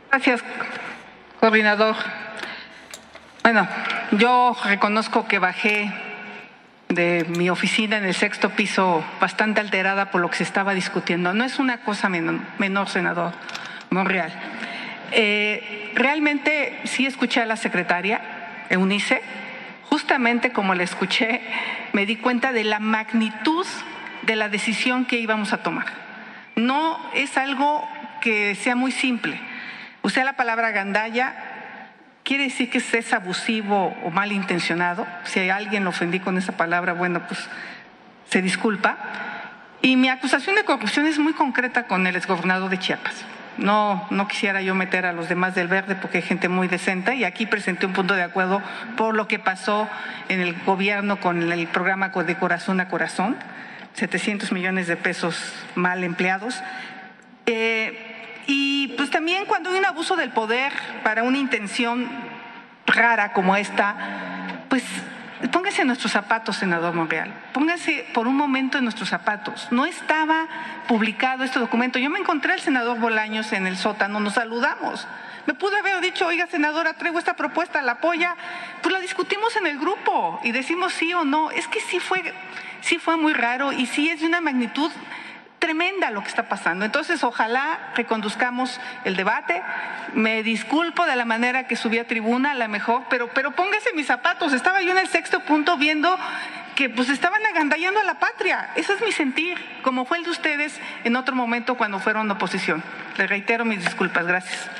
Gracias, coordinador. Bueno, yo reconozco que bajé de mi oficina en el 6º piso bastante alterada por lo que se estaba discutiendo. No es una cosa menor, senador Monreal. Realmente sí escuché a la secretaria Eunice. Justamente como la escuché, me di cuenta de la magnitud de la decisión que íbamos a tomar. No es algo que sea muy simple. Usé la palabra gandalla, quiere decir que es abusivo o malintencionado. Si a alguien lo ofendí con esa palabra, bueno, pues se disculpa. Y mi acusación de corrupción es muy concreta con el exgobernador de Chiapas. No quisiera yo meter a los demás del Verde porque hay gente muy decente y aquí presenté un punto de acuerdo por lo que pasó en el gobierno con el programa de Corazón a Corazón, 700 millones de pesos mal empleados. Y pues también cuando hay un abuso del poder para una intención rara como esta, pues póngase en nuestros zapatos, senador Monreal. Póngase por un momento en nuestros zapatos. No estaba publicado este documento. Yo me encontré al senador Bolaños en el sótano, nos saludamos. Me pudo haber dicho, oiga, senadora, traigo esta propuesta, ¿la apoya? Pues la discutimos en el grupo y decimos sí o no. Es que sí fue muy raro y sí es de una magnitud tremenda lo que está pasando. Entonces, ojalá reconduzcamos el debate. Me disculpo de la manera que subí a tribuna, a la mejor, pero póngase mis zapatos. Estaba yo en el 6º punto viendo que pues estaban agandallando a la patria. Ese es mi sentir, como fue el de ustedes en otro momento cuando fueron oposición. Les reitero mis disculpas. Gracias.